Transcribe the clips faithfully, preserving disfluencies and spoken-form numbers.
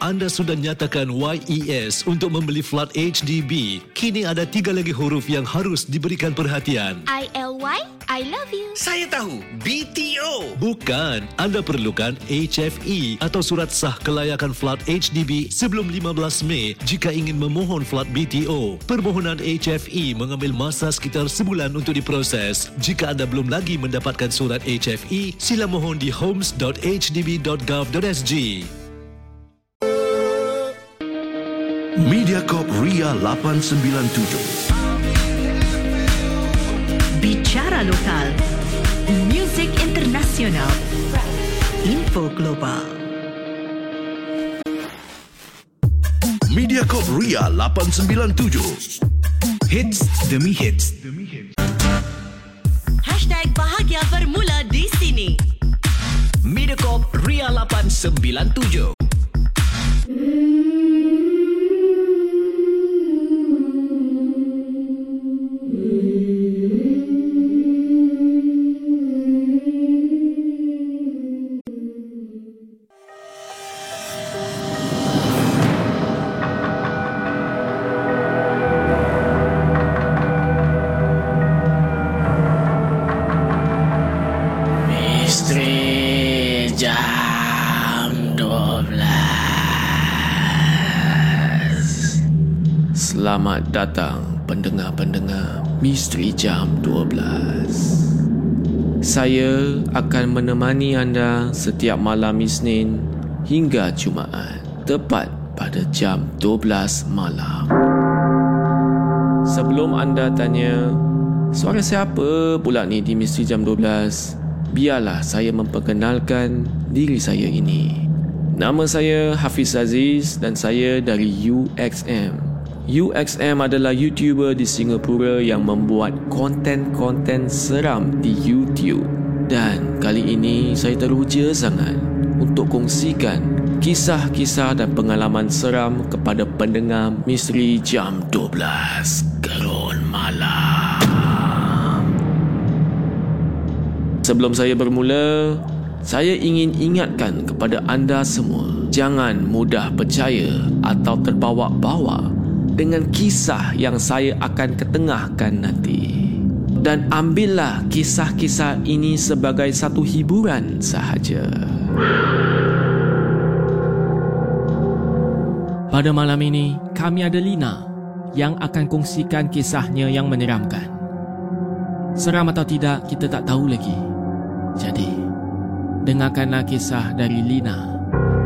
anda sudah nyatakan Y E S untuk membeli flat H D B, kini ada tiga lagi huruf yang harus diberikan perhatian. I L Y, I love you. Saya tahu, B T O. Bukan, anda perlukan H F E atau surat sah kelayakan flat H D B sebelum lima belas Mei jika ingin memohon flat B T O. Permohonan H F E mengambil masa sekitar sebulan untuk diproses. Jika anda belum lagi mendapatkan surat H F E, sila mohon di homes dot h d b dot gov dot s g. Mediacorp Ria lapan sembilan tujuh. Bicara lokal, muzik internasional, info global. Mediacorp Ria lapan sembilan tujuh. Hits demi hits. Hashtag bahagia bermula di sini. Mediacorp Ria lapan sembilan tujuh. Selamat datang pendengar-pendengar Misteri Jam dua belas. Saya akan menemani anda setiap malam Isnin hingga Jumaat, tepat pada jam dua belas malam. Sebelum anda tanya, suara siapa pula ni di Misteri Jam dua belas? Biarlah saya memperkenalkan diri saya ini. Nama saya Hafiz Aziz dan saya dari U X M. U X M adalah YouTuber di Singapura yang membuat konten-konten seram di YouTube. Dan kali ini saya teruja sangat untuk kongsikan kisah-kisah dan pengalaman seram kepada pendengar Misteri Jam dua belas Gerun Malam. Sebelum saya bermula, saya ingin ingatkan kepada anda semua, jangan mudah percaya atau terbawa-bawa dengan kisah yang saya akan ketengahkan nanti. Dan ambillah kisah-kisah ini sebagai satu hiburan sahaja. Pada malam ini, kami ada Lina yang akan kongsikan kisahnya yang menyeramkan. Seram atau tidak, kita tak tahu lagi. Jadi, dengarkanlah kisah dari Lina.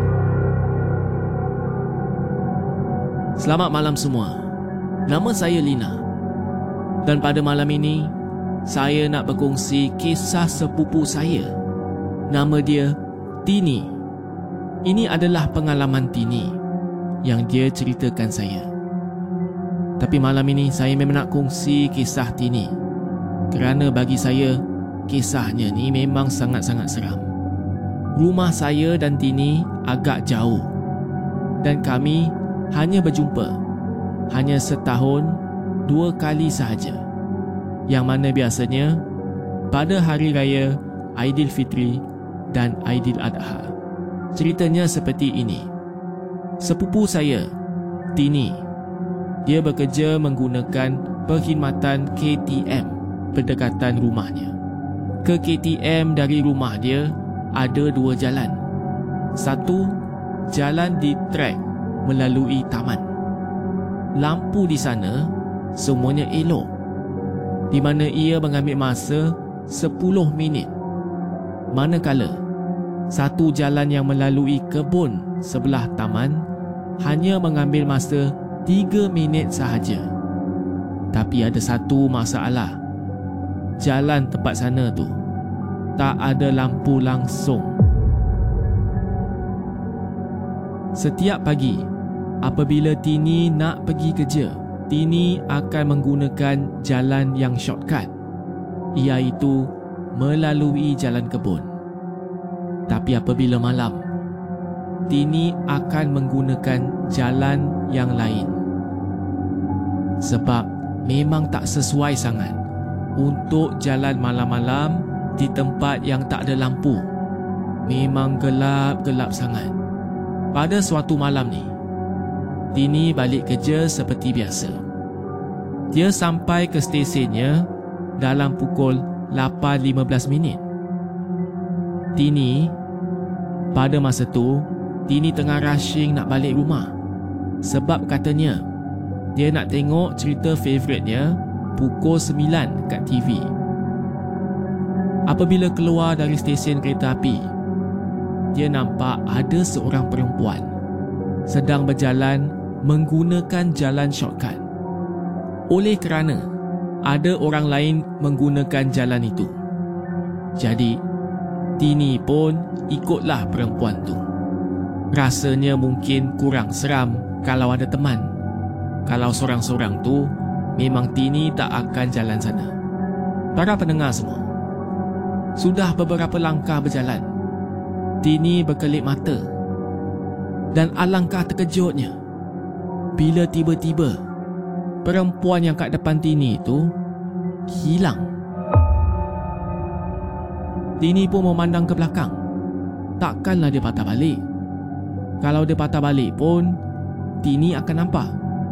Selamat malam semua. Nama saya Lina. Dan pada malam ini, saya nak berkongsi kisah sepupu saya. Nama dia Tini. Ini adalah pengalaman Tini yang dia ceritakan saya. Tapi malam ini saya memang nak kongsi kisah Tini, kerana bagi saya, kisahnya ni memang sangat-sangat seram. Rumah saya dan Tini agak jauh, dan kami hanya berjumpa hanya setahun dua kali sahaja, yang mana biasanya pada hari raya Aidilfitri dan Aidiladha. Ceritanya seperti ini. Sepupu saya, Tini, dia bekerja menggunakan perkhidmatan K T M berdekatan rumahnya. Ke K T M dari rumah dia ada dua jalan. Satu, jalan di trek melalui taman. Lampu di sana semuanya elok, di mana ia mengambil masa sepuluh minit. Manakala satu jalan yang melalui kebun sebelah taman hanya mengambil masa tiga minit sahaja. Tapi ada satu masalah. Jalan tempat sana tu tak ada lampu langsung. Setiap pagi, apabila Tini nak pergi kerja, Tini akan menggunakan jalan yang shortcut, iaitu melalui jalan kebun. Tapi apabila malam, Tini akan menggunakan jalan yang lain. Sebab memang tak sesuai sangat untuk jalan malam-malam di tempat yang tak ada lampu. Memang gelap-gelap sangat. Pada suatu malam ni, Tini balik kerja seperti biasa. Dia sampai ke stesyennya dalam pukul lapan lima belas minit. Tini, pada masa tu, Tini tengah rushing nak balik rumah. Sebab katanya, dia nak tengok cerita favoritnya pukul sembilan kat T V. Apabila keluar dari stesen kereta api, dia nampak ada seorang perempuan sedang berjalan menggunakan jalan shortcut. Oleh kerana ada orang lain menggunakan jalan itu, jadi Tini pun ikutlah perempuan tu. Rasanya mungkin kurang seram kalau ada teman. Kalau sorang-sorang tu, memang Tini tak akan jalan sana. Para pendengar semua, sudah beberapa langkah berjalan, Tini berkelip mata. Dan alangkah terkejutnya bila tiba-tiba perempuan yang kat depan Tini itu hilang. Tini pun memandang ke belakang. Takkanlah dia patah balik. Kalau dia patah balik pun, Tini akan nampak.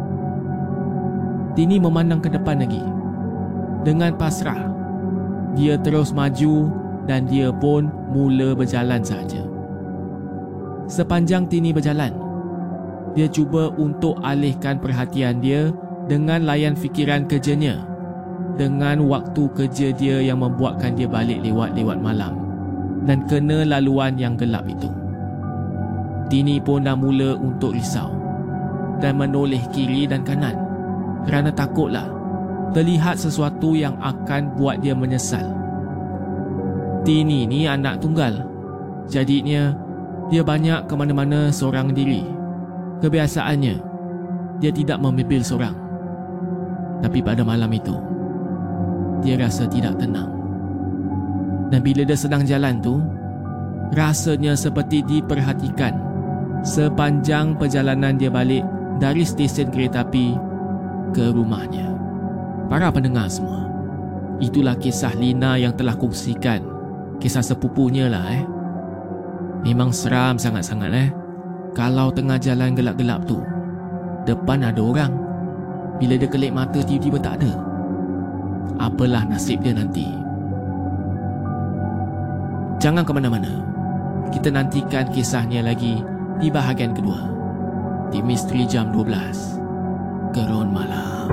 Tini memandang ke depan lagi. Dengan pasrah, dia terus maju dan dia pun mula berjalan saja. Sepanjang Tini berjalan, dia cuba untuk alihkan perhatian dia dengan layan fikiran kerjanya, dengan waktu kerja dia yang membuatkan dia balik lewat-lewat malam dan kena laluan yang gelap itu. Tini pun dah mula untuk risau dan menoleh kiri dan kanan kerana takutlah terlihat sesuatu yang akan buat dia menyesal. Tini ni anak tunggal, jadinya dia banyak ke mana-mana seorang diri. Kebiasaannya, dia tidak membimbing seorang. Tapi pada malam itu, dia rasa tidak tenang. Dan bila dia sedang jalan tu, rasanya seperti diperhatikan sepanjang perjalanan dia balik dari stesen kereta api ke rumahnya. Para pendengar semua, itulah kisah Lina yang telah kongsikan. Kisah sepupunya lah eh. Memang seram sangat-sangat eh. Kalau tengah jalan gelap-gelap tu, depan ada orang, bila dia kelip mata tiba-tiba tak ada. Apalah nasib dia nanti. Jangan ke mana-mana. Kita nantikan kisahnya lagi di bahagian kedua, di Misteri Jam dua belas, Gerun Malam.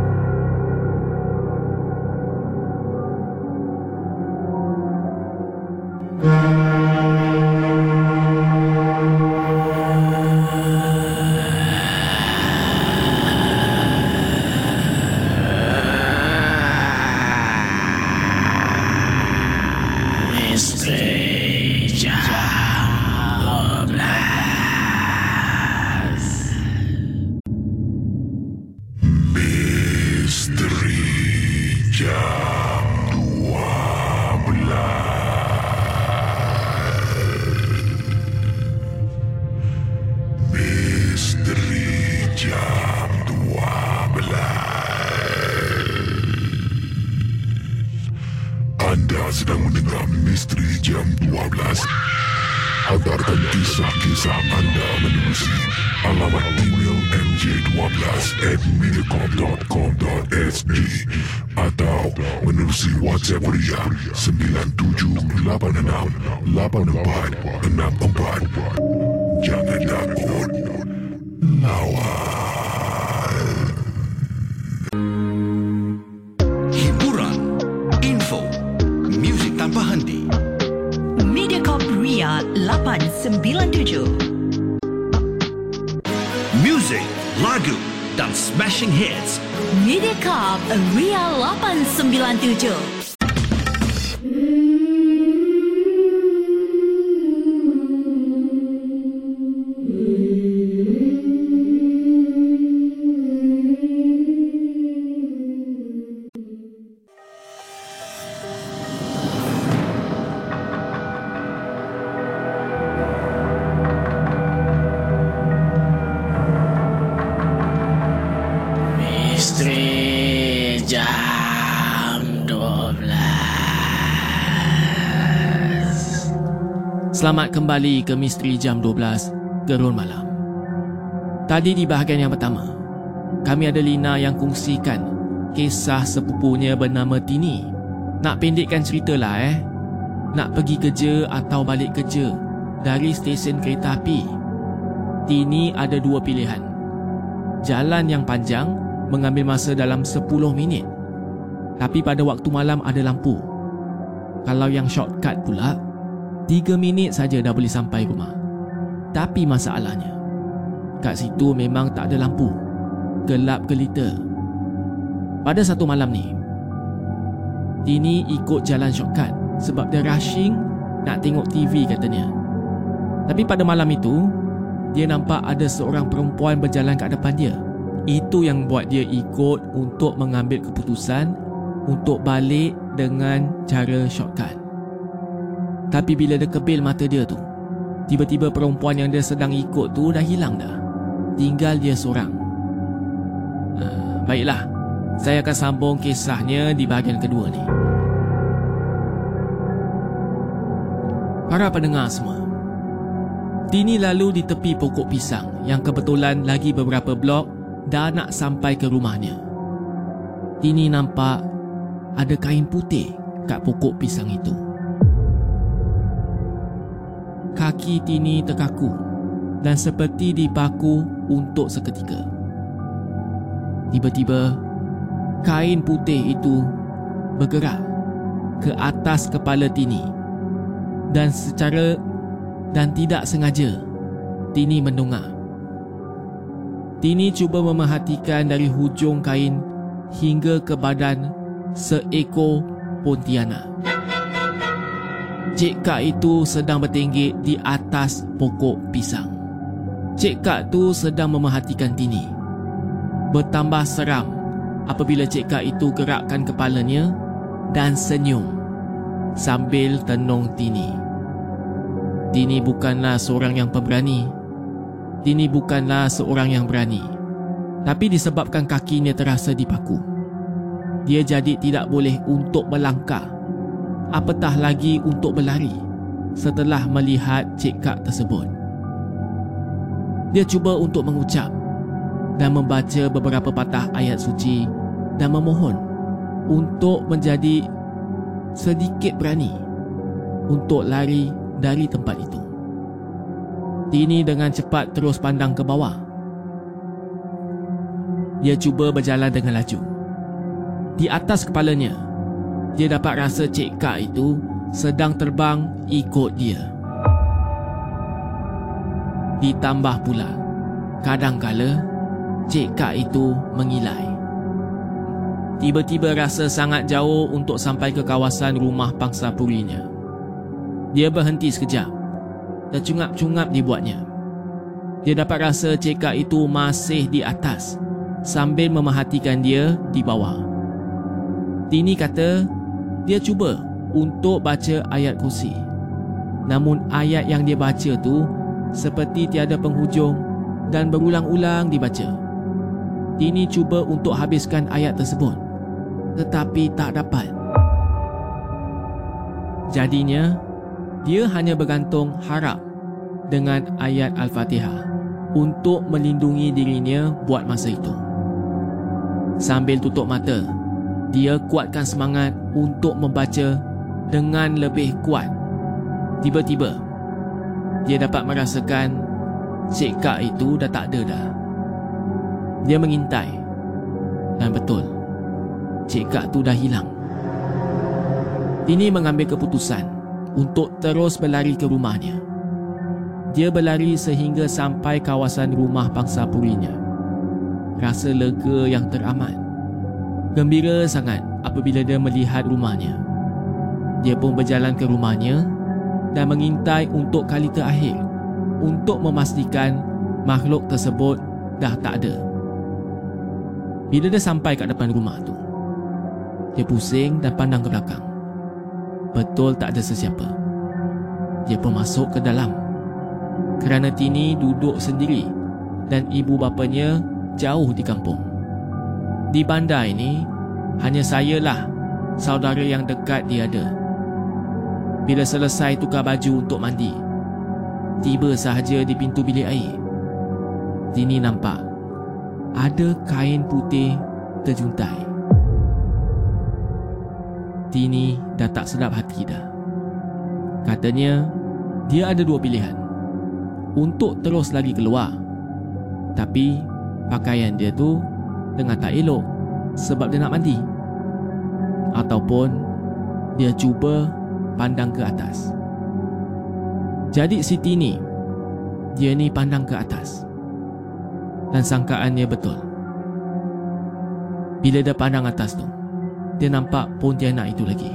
Anda sedang mendengar Misteri Jam dua belas. Hantarkan kisah-kisah anda menerusi alamat email m j dua belas at mediacorp dot com dot s g atau menerusi WhatsApp Ria sembilan tujuh lapan enam lapan empat enam empat. Jangan takut, lawan. Hiburan, info, muzik tanpa henti. Mediacorp Ria lapan sembilan tujuh. Muzik, lagu dan smashing hits. Mediacorp Ria lapan sembilan tujuh. Misteri Jam dua belas. Selamat kembali ke Misteri Jam dua belas gerun malam. Tadi di bahagian yang pertama, kami ada Lina yang kongsikan kisah sepupunya bernama Tini. Nak pendekkan cerita lah eh. Nak pergi kerja atau balik kerja dari stesen kereta api. Tini ada dua pilihan. Jalan yang panjang mengambil masa dalam sepuluh minit. Tapi pada waktu malam ada lampu. Kalau yang shortcut pula, tiga minit saja dah boleh sampai rumah. Tapi masalahnya, kat situ memang tak ada lampu. Gelap gelita. Pada satu malam ni, Tini ikut jalan shortcut sebab dia rushing nak tengok T V katanya. Tapi pada malam itu, dia nampak ada seorang perempuan berjalan kat depan dia. Itu yang buat dia ikut untuk mengambil keputusan untuk balik dengan cara shortcut. Tapi bila dia kebil mata dia tu, tiba-tiba perempuan yang dia sedang ikut tu dah hilang dah. Tinggal dia seorang. Uh, baiklah, saya akan sambung kisahnya di bahagian kedua ni. Para pendengar semua, Tini lalu di tepi pokok pisang yang kebetulan lagi beberapa blok dah nak sampai ke rumahnya. Tini nampak ada kain putih kat pokok pisang itu. Kaki Tini terkaku dan seperti dipaku untuk seketika. Tiba-tiba, kain putih itu bergerak ke atas kepala Tini. Dan secara dan tidak sengaja, Tini mendongak. Tini cuba memerhatikan dari hujung kain hingga ke badan seekor pontianak. Cik Kak itu sedang bertenggek di atas pokok pisang. Cik Kak tu sedang memerhatikan Tini. Bertambah seram apabila Cik Kak itu gerakkan kepalanya dan senyum sambil tenung Tini. Tini bukanlah seorang yang pemberani. Tini bukanlah seorang yang berani. Tapi disebabkan kakinya terasa dipaku, dia jadi tidak boleh untuk melangkah, apatah lagi untuk berlari setelah melihat Cik Kak tersebut. Dia cuba untuk mengucap dan membaca beberapa patah ayat suci dan memohon untuk menjadi sedikit berani untuk lari dari tempat itu. Tini dengan cepat terus pandang ke bawah. Dia cuba berjalan dengan laju. Di atas kepalanya, dia dapat rasa Cik Kak itu sedang terbang ikut dia. Ditambah pula, kadangkala Cik Kak itu mengilai. Tiba-tiba rasa sangat jauh untuk sampai ke kawasan rumah pangsa purinya. Dia berhenti sekejap. Tercungap-cungap dibuatnya. Dia dapat rasa Cik Kak itu masih di atas sambil memerhatikan dia di bawah. Tini kata dia cuba untuk baca ayat kursi. Namun ayat yang dia baca tu seperti tiada penghujung dan berulang-ulang dibaca. Tini cuba untuk habiskan ayat tersebut, tetapi tak dapat. Jadinya, dia hanya bergantung harap dengan ayat Al-Fatihah untuk melindungi dirinya buat masa itu. Sambil tutup mata, dia kuatkan semangat untuk membaca dengan lebih kuat. Tiba-tiba, dia dapat merasakan Cik Kak itu dah tak ada dah. Dia mengintai. Dan betul, Cik Kak tu dah hilang. Tini mengambil keputusan untuk terus berlari ke rumahnya. Dia berlari sehingga sampai kawasan rumah pangsa purinya. Rasa lega yang teramat. Gembira sangat apabila dia melihat rumahnya. Dia pun berjalan ke rumahnya dan mengintai untuk kali terakhir untuk memastikan makhluk tersebut dah tak ada. Bila dia sampai kat depan rumah tu, dia pusing dan pandang ke belakang. Betul tak ada sesiapa. Dia pun masuk ke dalam. Kerana Tini duduk sendiri dan ibu bapanya jauh di kampung. Di bandar ini, hanya sayalah saudara yang dekat dia ada. Bila selesai tukar baju untuk mandi, tiba sahaja di pintu bilik air, Tini nampak ada kain putih terjuntai. Tini dah tak sedap hati dah. Katanya dia ada dua pilihan, untuk terus lagi keluar, tapi pakaian dia tu tengah tak elok sebab dia nak mandi, ataupun dia cuba pandang ke atas. Jadi si Tini, dia ni pandang ke atas, dan sangkaannya betul. Bila dia pandang atas tu, dia nampak Pontianak itu lagi.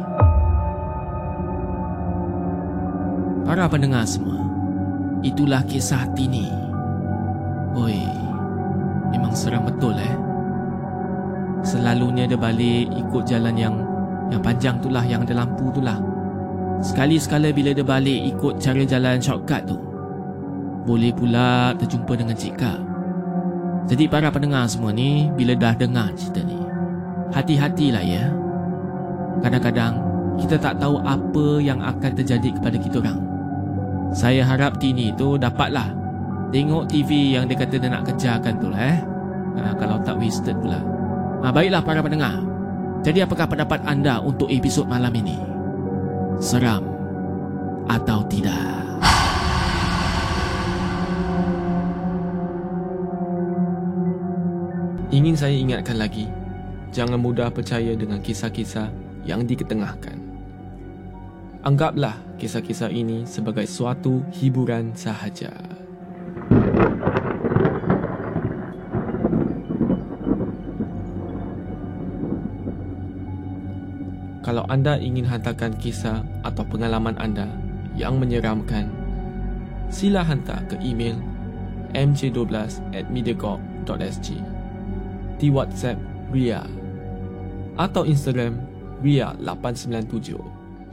Para pendengar semua, itulah kisah Tini. Oi, memang seram betul eh. Selalunya dia balik ikut jalan yang yang panjang tu lah, yang ada lampu tu lah. Sekali-sekala bila dia balik ikut cara jalan shortcut tu, boleh pula terjumpa dengan Cik Kak. Jadi para pendengar semua ni, bila dah dengar cerita ni, hati-hatilah ya. Kadang-kadang kita tak tahu apa yang akan terjadi kepada kita orang. Saya harap Tini tu dapatlah tengok T V yang dia kata dia nak kejarkan tu lah eh. Ha, kalau tak wasted pula. Ha, baiklah para pendengar, jadi apakah pendapat anda untuk episod malam ini? Seram atau tidak? Ingin saya ingatkan lagi, jangan mudah percaya dengan kisah-kisah yang diketengahkan. Anggaplah kisah-kisah ini sebagai suatu hiburan sahaja. Kalau anda ingin hantarkan kisah atau pengalaman anda yang menyeramkan, sila hantar ke email m j one two at mediacorp dot s g, di WhatsApp Ria, atau Instagram Ria eight nine seven.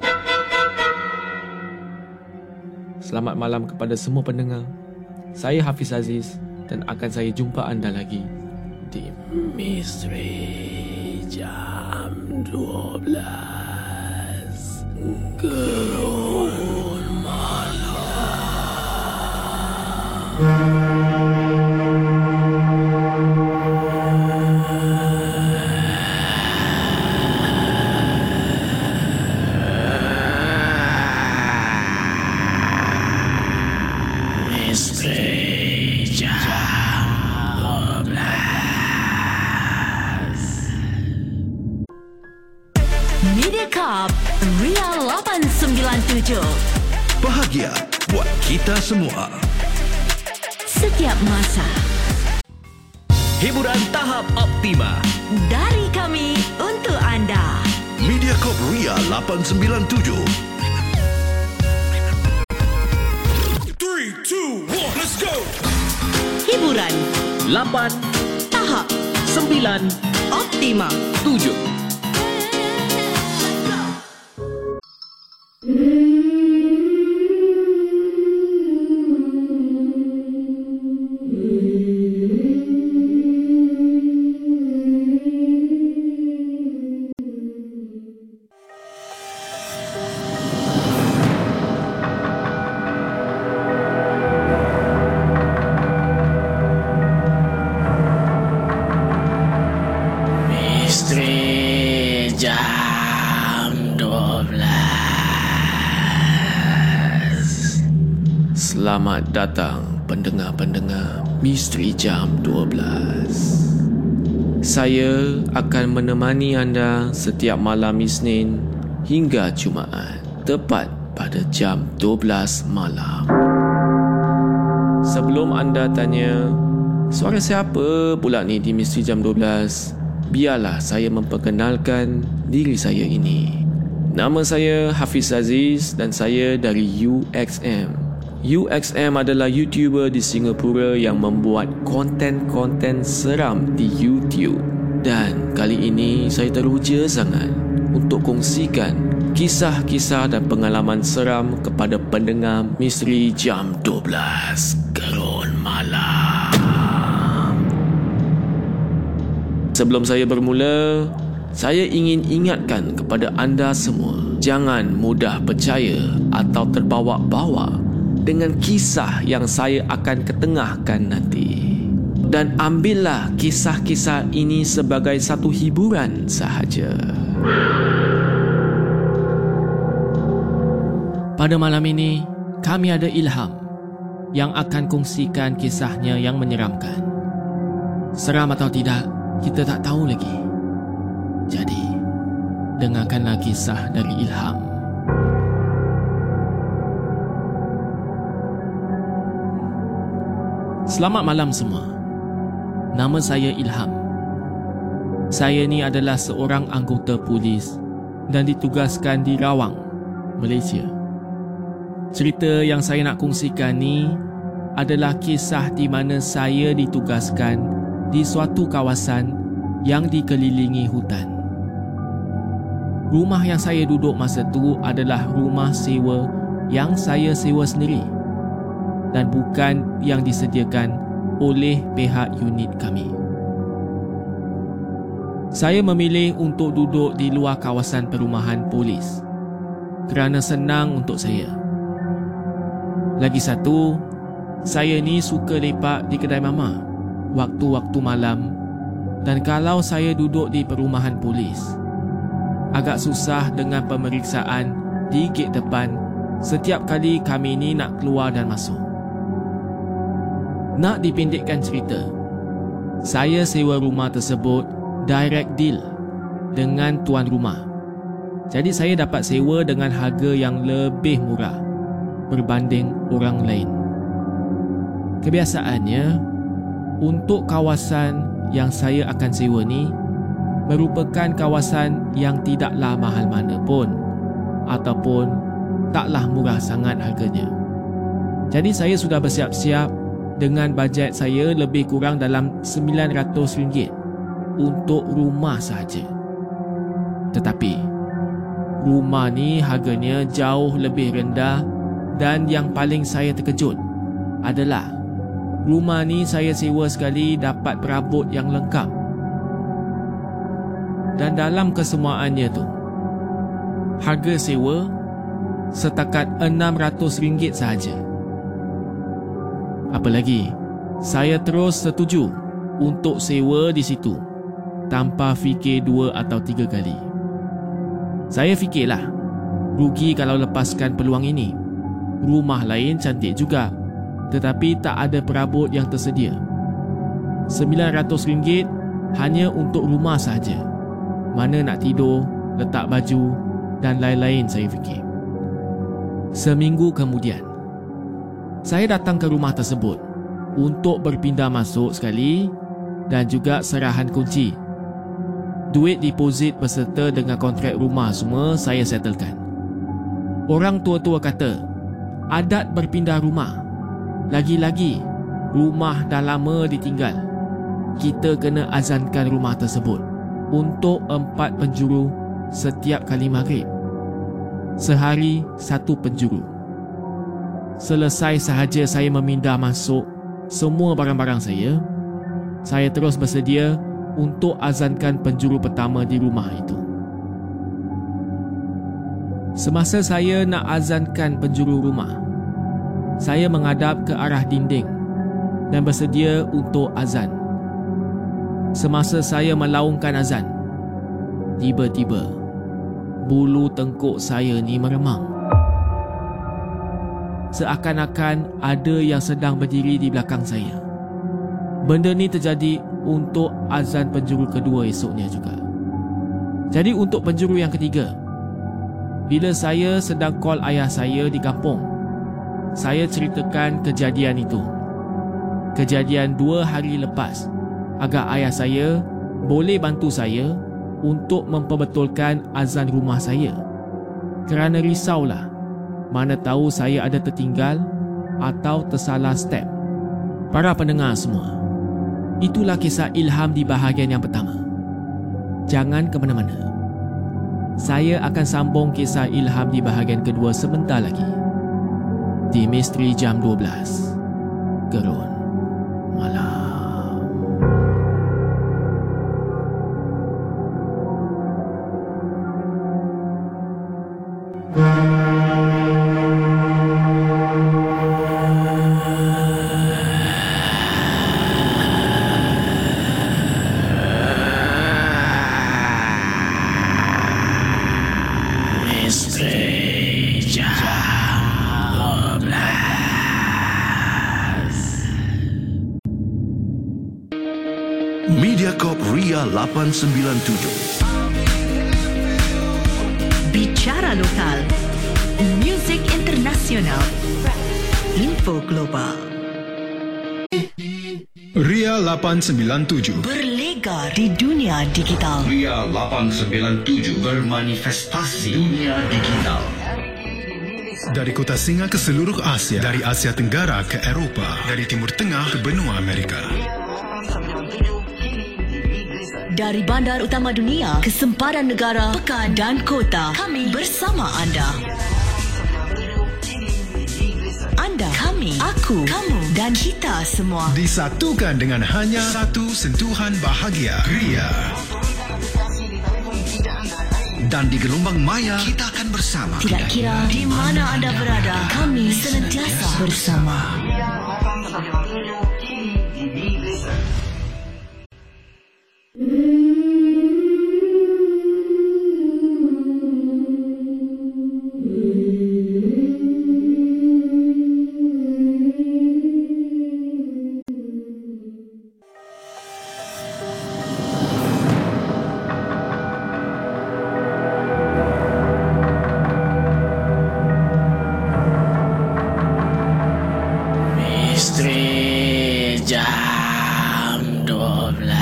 Selamat malam kepada semua pendengar. Saya Hafiz Aziz dan akan saya jumpa anda lagi di Misteri Jam dua belas Gerun Malam. Mediacorp Ria lapan sembilan tujuh. Bahagia buat kita semua. Setiap masa. Hiburan tahap optima. Dari kami untuk anda. Mediacorp Ria lapan sembilan tujuh. three, two, one, let's go. Hiburan lapan, tahap sembilan, optima. tujuh. Misteri Jam dua belas. Selamat datang pendengar-pendengar Misteri Jam dua belas. Saya akan menemani anda setiap malam Isnin hingga Jumaat, tepat pada jam dua belas malam. Sebelum anda tanya, suara siapa pula ni di Misteri Jam dua belas? Biarlah saya memperkenalkan diri saya ini. Nama saya Hafiz Aziz dan saya dari U X M. U X M adalah YouTuber di Singapura yang membuat konten-konten seram di YouTube. Dan kali ini saya teruja sangat untuk kongsikan kisah-kisah dan pengalaman seram kepada pendengar Misteri Jam dua belas Gerun Malam. Sebelum saya bermula, saya ingin ingatkan kepada anda semua, jangan mudah percaya atau terbawa-bawa dengan kisah yang saya akan ketengahkan nanti. Dan ambillah kisah-kisah ini sebagai satu hiburan sahaja. Pada malam ini, kami ada Ilham yang akan kongsikan kisahnya yang menyeramkan. Seram atau tidak, kita tak tahu lagi. Jadi, dengarkanlah kisah dari Ilham. Selamat malam semua. Nama saya Ilham. Saya ni adalah seorang anggota polis dan ditugaskan di Rawang, Malaysia. Cerita yang saya nak kongsikan ni adalah kisah di mana saya ditugaskan di suatu kawasan yang dikelilingi hutan. Rumah yang saya duduk masa tu adalah rumah sewa yang saya sewa sendiri dan bukan yang disediakan oleh pihak unit kami. Saya memilih untuk duduk di luar kawasan perumahan polis kerana senang untuk saya. Lagi satu, saya ni suka lepak di kedai mama waktu-waktu malam, dan kalau saya duduk di perumahan polis, agak susah dengan pemeriksaan di gate depan setiap kali kami ni nak keluar dan masuk. Nak dipendekkan cerita, saya sewa rumah tersebut direct deal dengan tuan rumah. Jadi saya dapat sewa dengan harga yang lebih murah berbanding orang lain. Kebiasaannya, untuk kawasan yang saya akan sewa ni merupakan kawasan yang tidaklah mahal mana pun ataupun taklah murah sangat harganya. Jadi saya sudah bersiap-siap dengan bajet saya lebih kurang dalam sembilan ratus ringgit untuk rumah sahaja. Tetapi rumah ni harganya jauh lebih rendah, dan yang paling saya terkejut adalah rumah ni saya sewa sekali dapat perabot yang lengkap. Dan dalam kesemuaannya tu, harga sewa setakat enam ratus ringgit sahaja. Apa lagi, saya terus setuju untuk sewa di situ tanpa fikir dua atau tiga kali. Saya fikirlah, rugi kalau lepaskan peluang ini. Rumah lain cantik juga, tetapi tak ada perabot yang tersedia. sembilan ratus ringgit hanya untuk rumah sahaja. Mana nak tidur, letak baju dan lain-lain, saya fikir. Seminggu kemudian, saya datang ke rumah tersebut untuk berpindah masuk sekali dan juga serahan kunci. Duit deposit berserta dengan kontrak rumah semua saya settlekan. Orang tua-tua kata, adat berpindah rumah. Lagi-lagi, rumah dah lama ditinggal. Kita kena azankan rumah tersebut untuk empat penjuru setiap kali maghrib. Sehari satu penjuru. Selesai sahaja saya memindah masuk semua barang-barang saya, saya terus bersedia untuk azankan penjuru pertama di rumah itu. Semasa saya nak azankan penjuru rumah, saya menghadap ke arah dinding dan bersedia untuk azan. Semasa saya melaungkan azan, tiba-tiba bulu tengkuk saya ni meremang. Seakan-akan ada yang sedang berdiri di belakang saya. Benda ni terjadi untuk azan penjuru kedua esoknya juga. Jadi untuk penjuru yang ketiga, bila saya sedang call ayah saya di kampung, saya ceritakan kejadian itu. Kejadian dua hari lepas, agar ayah saya boleh bantu saya untuk memperbetulkan azan rumah saya. Kerana risaulah, mana tahu saya ada tertinggal atau tersalah step. Para pendengar semua, itulah kisah Ilham di bahagian yang pertama. Jangan ke mana-mana. Saya akan sambung kisah Ilham di bahagian kedua sebentar lagi. Di Misteri Jam dua belas. Gerun Malam. Mediacorp Ria lapan sembilan tujuh. Bicara lokal, muzik internasional, info global. Ria lapan sembilan tujuh Berlegar di dunia digital. Ria lapan sembilan tujuh bermanifestasi dunia digital. Dari kota singa ke seluruh Asia, dari Asia Tenggara ke Eropah, dari Timur Tengah ke benua Amerika. Dari bandar utama dunia ke sempadan negara, pekan dan kota, kami bersama anda. Anda, kami, aku, kamu dan kita semua Disatukan dengan hanya satu sentuhan bahagia. Ria. Dan di gelombang maya, kita akan bersama. Tidak kira di mana anda berada, kami senantiasa bersama. Misteri jam dua belas.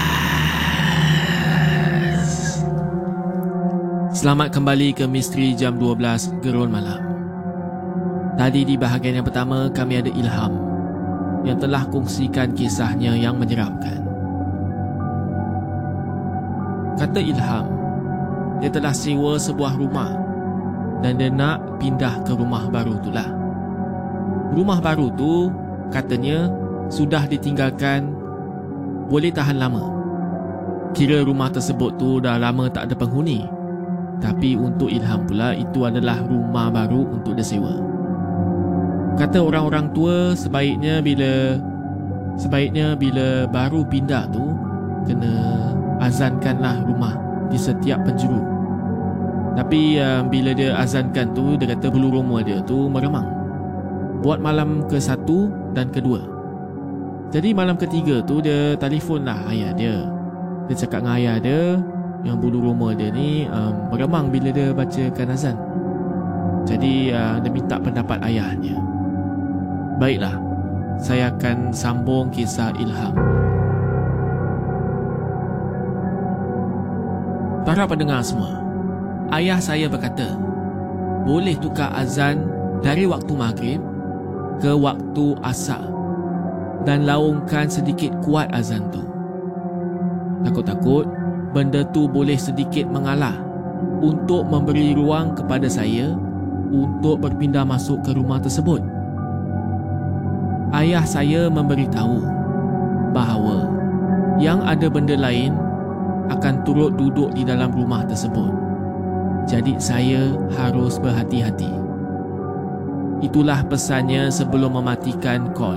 Selamat kembali ke Misteri Jam dua belas Gerun Malam. Tadi di bahagian yang pertama kami ada Ilham yang telah kongsikan kisahnya yang menyeramkan. Kata Ilham, dia telah sewa sebuah rumah dan dia nak pindah ke rumah baru itulah. Rumah baru tu katanya sudah ditinggalkan boleh tahan lama. Kira rumah tersebut tu dah lama tak ada penghuni. Tapi untuk Ilham pula itu adalah rumah baru untuk disewa. Kata orang-orang tua sebaiknya bila sebaiknya bila baru pindah tu kena azankanlah rumah di setiap penjuru. Tapi uh, bila dia azankan tu dia kata bulu roma dia tu meremang. Buat malam ke satu dan kedua. Jadi malam ketiga tu dia telefon lah ayah dia. Dia cakap dengan ayah dia yang bulu roma dia ni um, meremang bila dia bacakan azan. Jadi uh, dia minta pendapat ayahnya. Baiklah, saya akan sambung kisah Ilham. Para pendengar semua, ayah saya berkata boleh tukar azan dari waktu maghrib ke waktu asar dan laungkan sedikit kuat azan tu. Takut-takut benda tu boleh sedikit mengalah untuk memberi ruang kepada saya untuk berpindah masuk ke rumah tersebut. Ayah saya memberitahu bahawa yang ada benda lain akan turut duduk di dalam rumah tersebut. Jadi saya harus berhati-hati. Itulah pesannya sebelum mematikan call.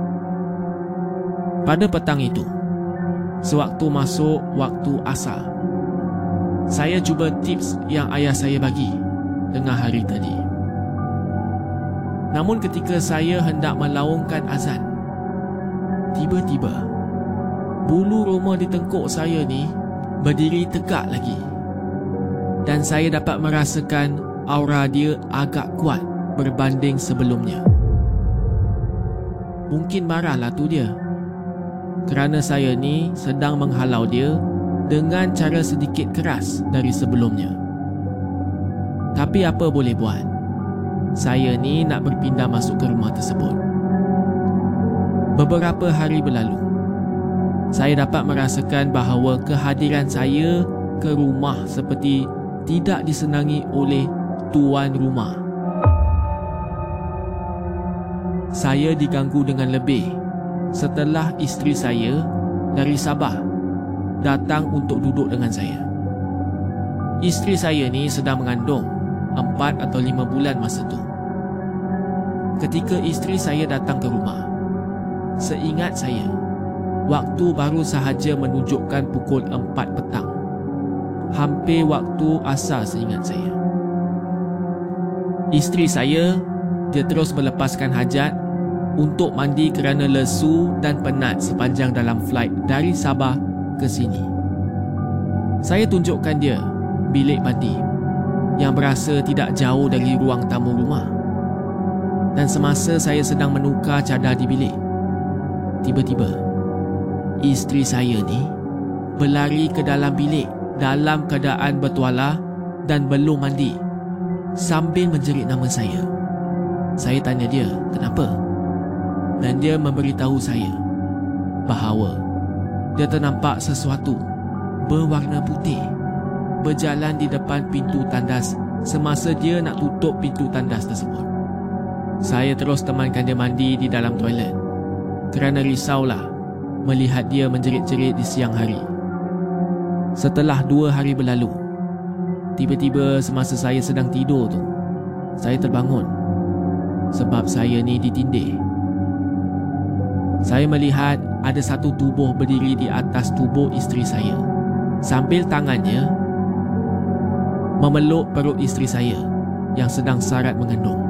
Pada petang itu, sewaktu masuk waktu asar, saya cuba tips yang ayah saya bagi tengah hari tadi. Namun ketika saya hendak melaungkan azan, tiba-tiba bulu roma di tengkuk saya ni berdiri tegak lagi. Dan saya dapat merasakan aura dia agak kuat berbanding sebelumnya. Mungkin marahlah tu dia, kerana saya ni sedang menghalau dia dengan cara sedikit keras dari sebelumnya. Tapi apa boleh buat, saya ni nak berpindah masuk ke rumah tersebut. Beberapa hari berlalu, saya dapat merasakan bahawa kehadiran saya ke rumah seperti tidak disenangi oleh tuan rumah. Saya diganggu dengan lebih setelah isteri saya dari Sabah datang untuk duduk dengan saya. Isteri saya ni sedang mengandung empat atau lima bulan masa tu. Ketika isteri saya datang ke rumah, seingat saya, waktu baru sahaja menunjukkan pukul empat petang. Hampir waktu asar seingat saya. Isteri saya, dia terus melepaskan hajat untuk mandi kerana lesu dan penat sepanjang dalam flight dari Sabah ke sini. Saya tunjukkan dia bilik mandi yang berasa tidak jauh dari ruang tamu rumah. Dan semasa saya sedang menukar cadar di bilik, tiba-tiba isteri saya ni berlari ke dalam bilik dalam keadaan bertuala dan belum mandi sambil menjerit nama saya. Saya tanya dia kenapa, dan dia memberitahu saya bahawa dia ternampak sesuatu berwarna putih berjalan di depan pintu tandas semasa dia nak tutup pintu tandas tersebut. Saya terus temankan dia mandi di dalam toilet kerana risaulah melihat dia menjerit-jerit di siang hari. Setelah dua hari berlalu, tiba-tiba semasa saya sedang tidur tu, saya terbangun sebab saya ni ditindih. Saya melihat ada satu tubuh berdiri di atas tubuh isteri saya sambil tangannya memeluk perut isteri saya yang sedang sarat mengandung.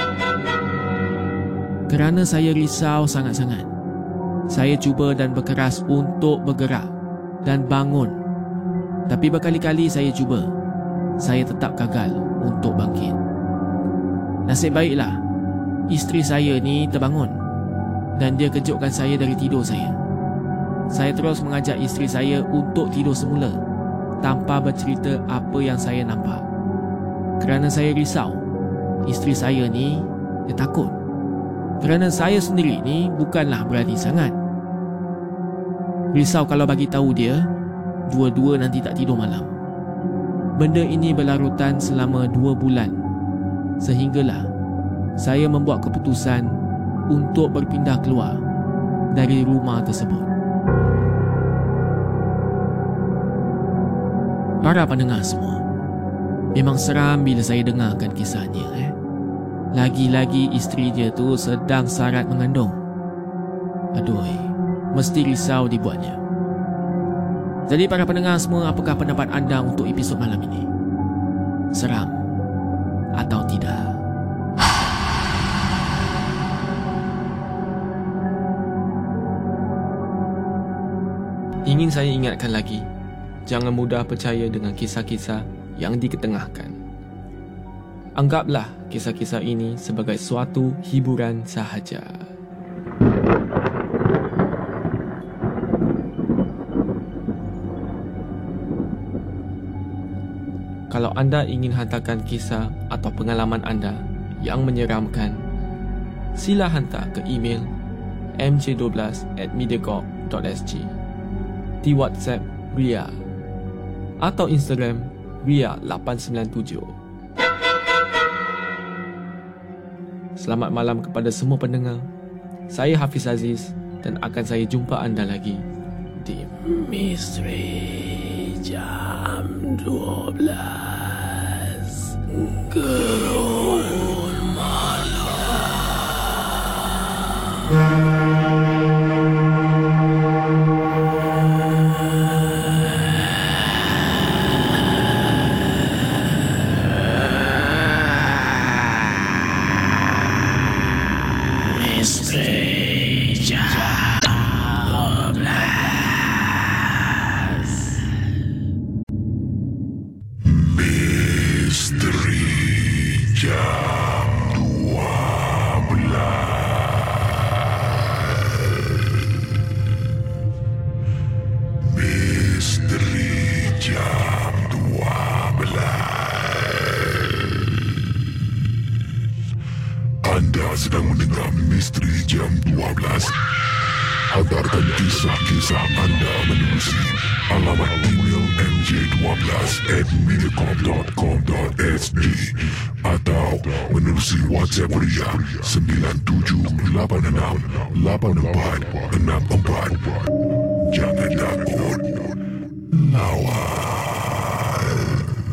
Kerana saya risau sangat-sangat, saya cuba dan berkeras untuk bergerak dan bangun. Tapi berkali-kali saya cuba, saya tetap gagal untuk bangkit. Nasib baiklah, isteri saya ni terbangun dan dia kejutkan saya dari tidur saya. Saya terus mengajak isteri saya untuk tidur semula tanpa bercerita apa yang saya nampak. Kerana saya risau, isteri saya ni dia takut. Kerana saya sendiri ni bukanlah berani sangat. Risau kalau bagi tahu dia, dua-dua nanti tak tidur malam. Benda ini berlarutan selama dua bulan, sehinggalah saya membuat keputusan untuk berpindah keluar dari rumah tersebut. Para pendengar semua, memang seram bila saya dengarkan kisahnya eh. Lagi-lagi isteri dia tu sedang sarat mengandung. Aduh, mesti risau dibuatnya. Jadi para pendengar semua, apakah pendapat anda untuk episod malam ini? Seram atau tidak? Ingin saya ingatkan lagi, jangan mudah percaya dengan kisah-kisah yang diketengahkan. Anggaplah kisah-kisah ini sebagai suatu hiburan sahaja. Kalau anda ingin hantarkan kisah atau pengalaman anda yang menyeramkan, sila hantar ke email m j one two at mediacorp dot s g, di WhatsApp Ria atau Instagram Ria lapan sembilan tujuh. Selamat malam kepada semua pendengar. Saya Hafiz Aziz dan akan saya jumpa anda lagi di Misteri Jam dua belas Gerun Malam. Sedang mendengar Misteri Jam dua belas. Hantarkan kisah-kisah anda menerusi alamat email m j one two at mediacorp dot com dot s g atau menerusi WhatsApp Ria sembilan tujuh lapan enam lapan empat enam empat. Jangan takut, lawan.